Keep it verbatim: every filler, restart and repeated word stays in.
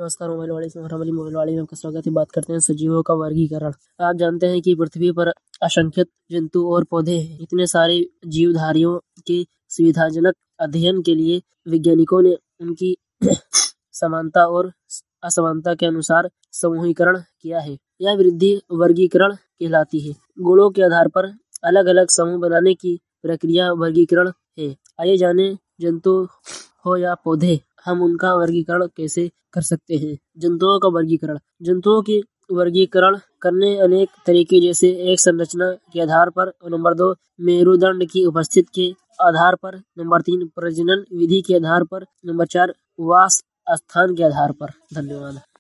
नमस्कार मोबाइल वाले से हमारी मोबाइल वाले में आपका स्वागत है। बात करते हैं सजीवों का वर्गीकरण। आप जानते हैं कि पृथ्वी पर असंख्य जंतु और पौधे हैं। इतने सारे जीवधारियों के सुविधाजनक अध्ययन के लिए वैज्ञानिकों ने उनकी समानता और असमानता के अनुसार समूहीकरण किया है। यह वृद्धि वर्गीकरण कहलाती है। गुणों के आधार पर अलग अलग समूह बनाने की प्रक्रिया वर्गीकरण है। आइए जाने जंतु हो या पौधे, हम उनका वर्गीकरण कैसे कर सकते हैं। जंतुओं का वर्गीकरण। जंतुओं की वर्गीकरण करने अनेक तरीके, जैसे एक संरचना के आधार पर, नंबर दो मेरुदंड की उपस्थिति के आधार पर, नंबर तीन प्रजनन विधि के आधार पर, नंबर चार वास स्थान के आधार पर। धन्यवाद।